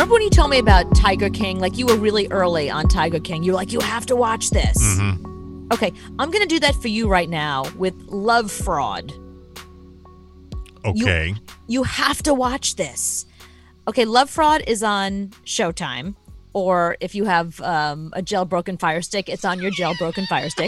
Remember when you told me about Tiger King? Like, you were really early on Tiger King. You were like, you have to watch this. Mm-hmm. Okay, I'm going to do that for you right now with Love Fraud. Okay. You have to watch this. Okay, Love Fraud is on Showtime. Or if you have a jailbroken Fire Stick, it's on your jailbroken Fire Stick.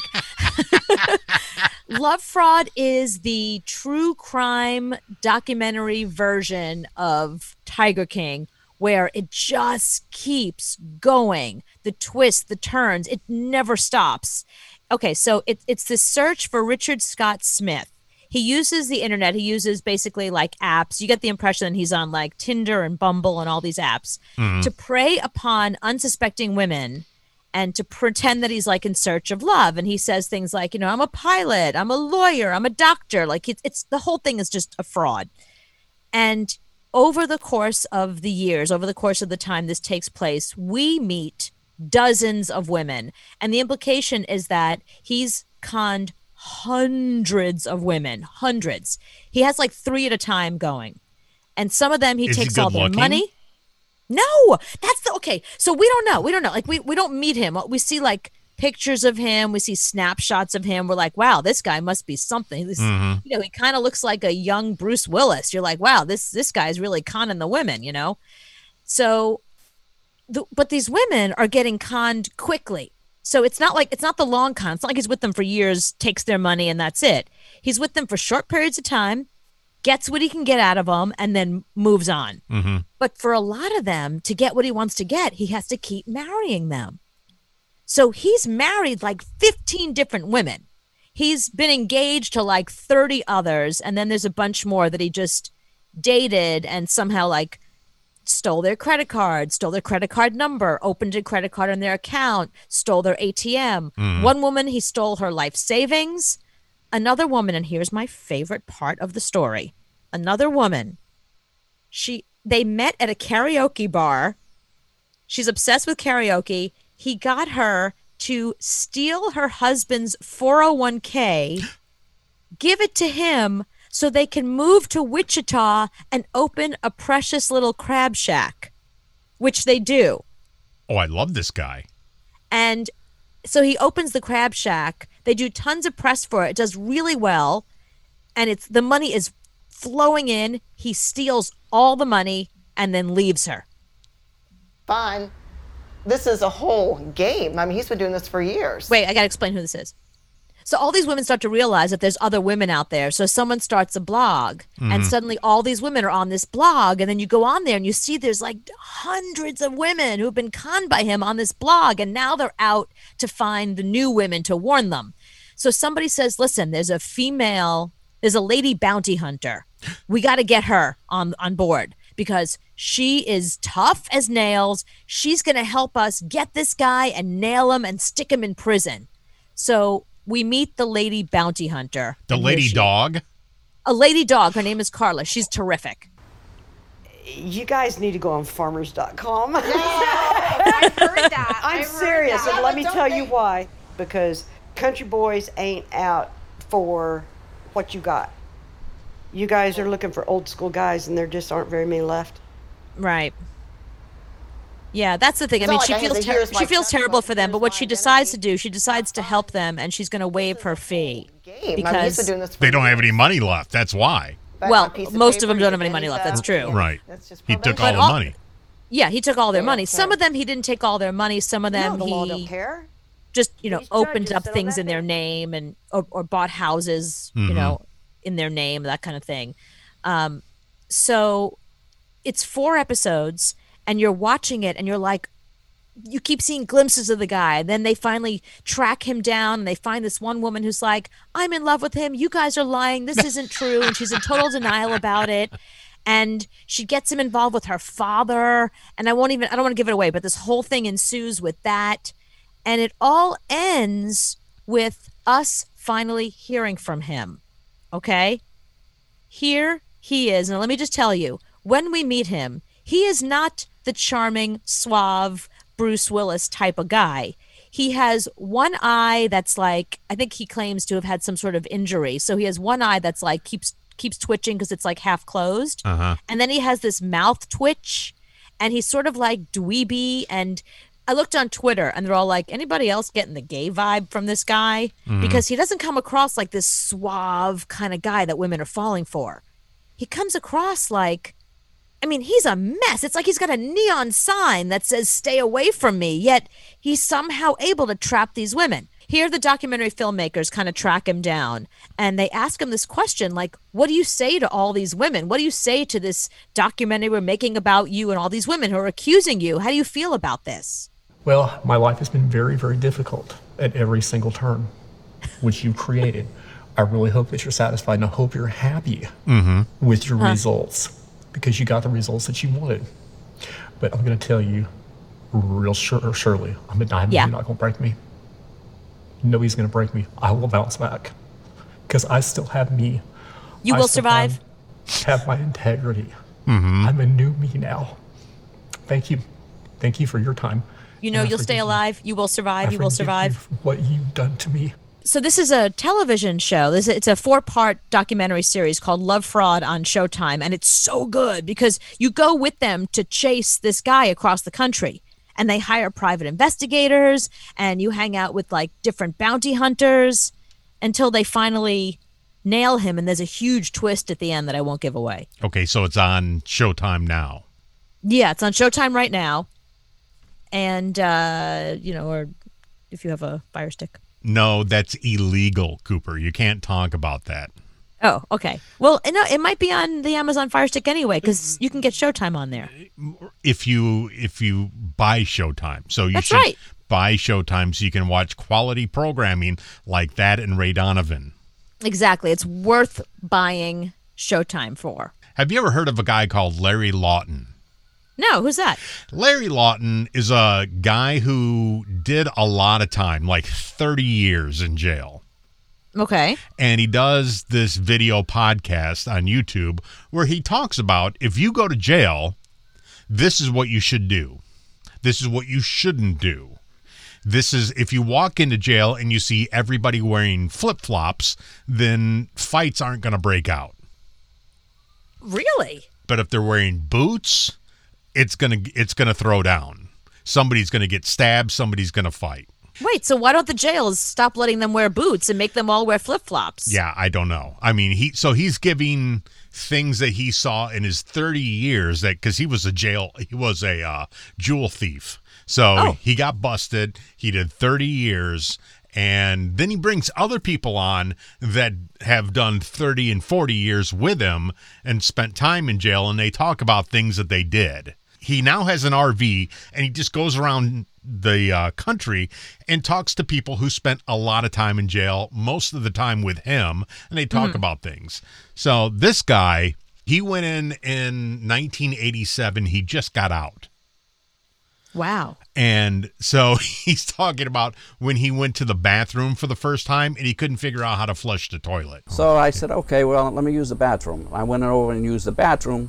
Love Fraud is the true crime documentary version of Tiger King, where it just keeps going. The twists, the turns, it never stops. Okay, so it's this search for Richard Scott Smith. He uses the internet. He uses basically like apps. You get the impression that he's on like Tinder and Bumble and all these apps to prey upon unsuspecting women and to pretend that he's like in search of love. And he says things like, you know, I'm a pilot, I'm a lawyer, I'm a doctor. Like it's the whole thing is just a fraud. And over the course of the years, over the course of the time this takes place, we meet dozens of women. And the implication is that he's conned hundreds of women, hundreds. He has like 3 at a time going. And some of them he takes all their money. No, okay. So we don't know. Like we don't meet him. We see like pictures of him. We see snapshots of him. We're like, wow, this guy must be something. This, you know, he kind of looks like a young Bruce Willis. You're like, wow, this guy's really conning the women, you know? So, but these women are getting conned quickly. So it's not the long con. It's not like he's with them for years, takes their money, and that's it. He's with them for short periods of time, gets what he can get out of them, and then moves on. Mm-hmm. But for a lot of them, to get what he wants to get, he has to keep marrying them. So he's married like 15 different women. He's been engaged to like 30 others, and then there's a bunch more that he just dated and somehow like stole their credit card, stole their credit card number, opened a credit card on their account, stole their ATM. One woman, he stole her life savings. Another woman, and here's my favorite part of the story. Another woman, they met at a karaoke bar. She's obsessed with karaoke. He got her to steal her husband's 401k, give it to him so they can move to Wichita and open a precious little crab shack, which they do. Oh, I love this guy. And so he opens the crab shack. They do tons of press for it. It does really well. And the money is flowing in. He steals all the money and then leaves her. Fine. This is a whole game. I mean, he's been doing this for years. Wait, I got to explain who this is. So all these women start to realize that there's other women out there. So someone starts a blog and suddenly all these women are on this blog. And then you go on there and you see there's like hundreds of women who've been conned by him on this blog. And now they're out to find the new women to warn them. So somebody says, listen, there's a lady bounty hunter. We got to get her on board because she is tough as nails. She's going to help us get this guy and nail him and stick him in prison. So we meet the lady bounty hunter. The lady dog? A lady dog. Her name is Carla. She's terrific. You guys need to go on farmers.com. Yeah, I've heard that. I'm serious, and let me tell you why. Because country boys ain't out for what you got. You guys are looking for old school guys, and there just aren't very many left. Right. Yeah, that's the thing. I mean, she feels terrible for them, but what she decides to do, she decides to help them, and she's going to waive her fee because they don't have any money left. That's why. Well, most of them don't have any money left. That's true. Right. He took all the money. Yeah, he took all their money. Some of them he didn't take all their money. Some of them he just, opened up things in their name and or bought houses, in their name, that kind of thing. So it's 4 episodes. And you're watching it and you're like, you keep seeing glimpses of the guy. Then they finally track him down and they find this one woman who's like, I'm in love with him. You guys are lying. This isn't true. And she's in total denial about it. And she gets him involved with her father. And I don't want to give it away, but this whole thing ensues with that. And it all ends with us finally hearing from him. Okay? Here he is. And let me just tell you, when we meet him, he is not the charming, suave Bruce Willis type of guy. He has one eye that's like, I think he claims to have had some sort of injury. So he has one eye that's like keeps twitching because it's like half closed. And then he has this mouth twitch. and he's sort of like dweeby. And I looked on Twitter, and they're all like, anybody else getting the gay vibe from this guy? Because he doesn't come across like this suave kind of guy that women are falling for. He comes across like, I mean, he's a mess. It's like he's got a neon sign that says, stay away from me, yet he's somehow able to trap these women. Here, the documentary filmmakers kind of track him down, and they ask him this question, like, what do you say to all these women? What do you say to this documentary we're making about you and all these women who are accusing you? How do you feel about this? Well, my life has been very, very difficult at every single turn, which you've created. I really hope that you're satisfied, and I hope you're happy with your results, because you got the results that you wanted. But I'm going to tell you, real surely, I'm a diamond. You're not going to break me. Nobody's going to break me. I will bounce back, because I still have me. You will survive. Have my integrity. I'm a new me now. Thank you. Thank you for your time. You know, you'll stay alive. You will survive. You will survive. You for what you've done to me. So this is a television show. It's a 4-part documentary series called Love Fraud on Showtime. And it's so good because you go with them to chase this guy across the country. And they hire private investigators, and you hang out with like different bounty hunters until they finally nail him. And there's a huge twist at the end that I won't give away. Okay, so it's on Showtime now. Yeah, it's on Showtime right now. And, or if you have a Fire Stick. No, that's illegal, Cooper. You can't talk about that. Oh, okay. Well, no, it might be on the Amazon Fire Stick anyway, because you can get Showtime on there. If you buy Showtime. So you should right. buy Showtime so you can watch quality programming like that and Ray Donovan. Exactly. It's worth buying Showtime for. Have you ever heard of a guy called Larry Lawton? No, who's that? Larry Lawton is a guy who did a lot of time, like 30 years in jail. Okay. And he does this video podcast on YouTube where he talks about if you go to jail, this is what you should do. This is what you shouldn't do. This is if you walk into jail and you see everybody wearing flip-flops, then fights aren't going to break out. Really? But if they're wearing boots, it's gonna throw down. Somebody's gonna get stabbed. Somebody's gonna fight. Wait, so why don't the jails stop letting them wear boots and make them all wear flip-flops? Yeah, I don't know. I mean, he's giving things that he saw in his 30 years because he was a jewel thief. So he got busted. He did 30 years. And then he brings other people on that have done 30 and 40 years with him and spent time in jail, and they talk about things that they did. He now has an RV, and he just goes around the country and talks to people who spent a lot of time in jail, most of the time with him, and they talk about things. So this guy, he went in 1987. He just got out. Wow. And so he's talking about when he went to the bathroom for the first time and he couldn't figure out how to flush the toilet. So I said, okay, well, let me use the bathroom. I went over and used the bathroom,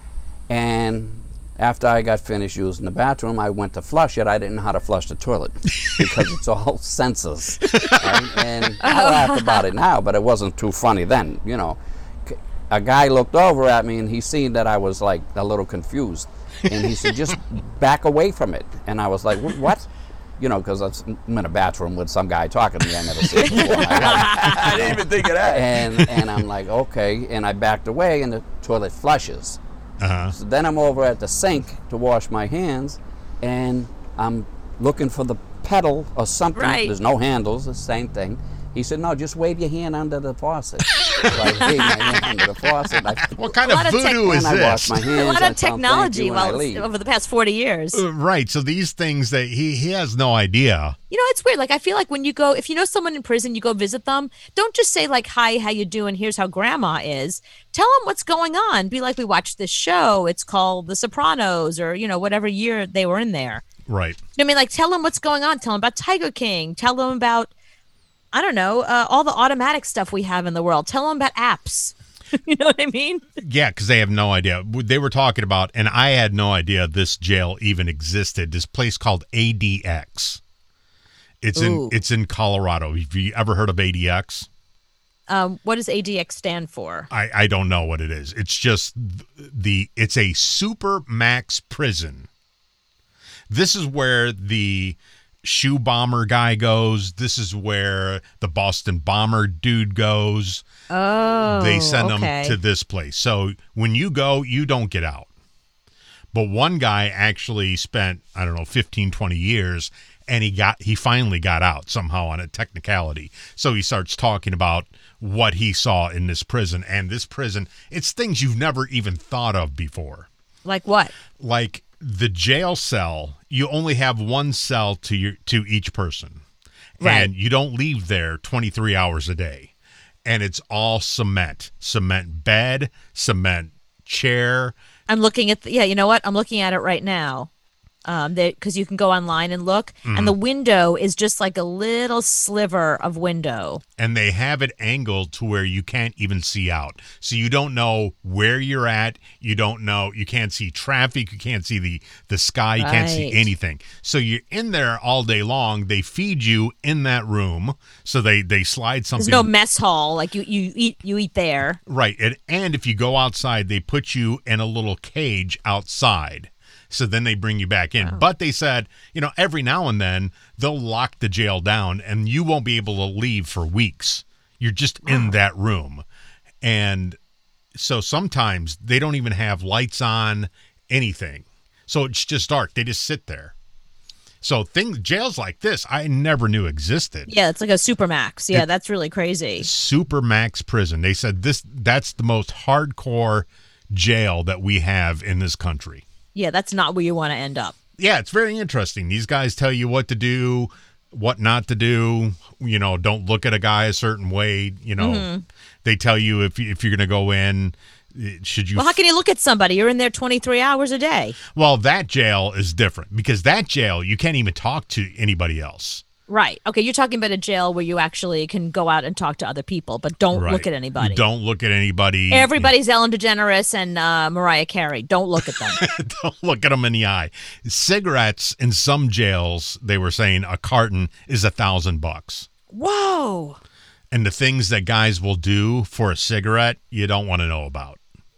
and after I got finished using the bathroom, I went to flush it. I didn't know how to flush the toilet because it's all sensors. Right? And I laugh about it now, but it wasn't too funny then. You know, a guy looked over at me and he seen that I was like a little confused. And he said, just back away from it. And I was like, what? You know, because I'm in a bathroom with some guy talking to me. I never seen him before in my life. I didn't even think of that. And I'm like, okay. And I backed away, and the toilet flushes. So then I'm over at the sink to wash my hands, and I'm looking for the pedal or something. Right. There's no handles, the same thing. He said, no, just wave your hand under the faucet. So I waved my hand under the faucet. What kind of voodoo is I washed this? my hands. A lot of technology leave. over the past 40 years. Right. So these things that he has no idea. You know, it's weird. Like, I feel like when you go, if you know someone in prison, you go visit them, don't just say like, hi, how you doing? Here's how grandma is. Tell them what's going on. Be like, we watched this show. It's called The Sopranos, or, you know, whatever year they were in there. Right. I mean, like, tell them what's going on. Tell them about Tiger King. Tell them about, I don't know, all the automatic stuff we have in the world. Tell them about apps. You know what I mean? Yeah, because they have no idea. They were talking about, and I had no idea this jail even existed, this place called ADX. It's in Colorado. Have you ever heard of ADX? What does ADX stand for? I don't know what it is. It's just it's a super max prison. This is where the shoe bomber guy goes. This is where the Boston bomber dude goes. Oh, they send okay. them to this place. So when you go, you don't get out. But one guy actually spent, 15, 20 years, and he finally got out somehow on a technicality. So he starts talking about what he saw in this prison. And this prison, it's things you've never even thought of before. Like what? Like the jail cell, you only have one cell to each person. Right. And you don't leave there 23 hours a day. And it's all cement bed, cement chair. I'm looking at you know what? I'm looking at it right now. Because you can go online and look, and the window is just like a little sliver of window. And they have it angled to where you can't even see out. So you don't know where you're at. You can't see traffic. You can't see the sky. You can't see anything. So you're in there all day long. They feed you in that room. So they slide something. There's no mess hall. Like you eat there. Right. And if you go outside, they put you in a little cage outside. So then they bring you back in. Oh. But they said, every now and then they'll lock the jail down and you won't be able to leave for weeks. You're just in that room. And so sometimes they don't even have lights on, anything. So it's just dark. They just sit there. So jails like this, I never knew existed. Yeah, it's like a Supermax. Yeah, that's really crazy. Supermax prison. They said that's the most hardcore jail that we have in this country. Yeah, that's not where you want to end up. Yeah, it's very interesting. These guys tell you what to do, what not to do. Don't look at a guy a certain way. They tell you if you're going to go in, should you... Well, how can you look at somebody? You're in there 23 hours a day. Well, that jail is different because that jail, you can't even talk to anybody else. Right. Okay, you're talking about a jail where you actually can go out and talk to other people, but don't look at anybody. You don't look at anybody. Everybody's Ellen DeGeneres and Mariah Carey. Don't look at them. Don't look at them in the eye. Cigarettes in some jails, they were saying a carton is $1,000. Whoa. And the things that guys will do for a cigarette, you don't want to know about.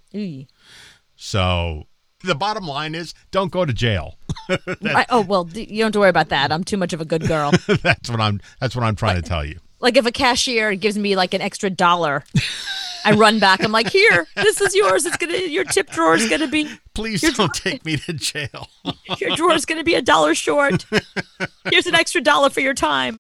So the bottom line is, don't go to jail. You don't have to worry about that. I'm too much of a good girl. That's what I'm trying to tell you. Like if a cashier gives me like an extra $1, I run back. I'm like, here, this is yours. Your tip drawer is gonna be. Please don't take me to jail. Your drawer is gonna be $1 short. Here's an extra $1 for your time.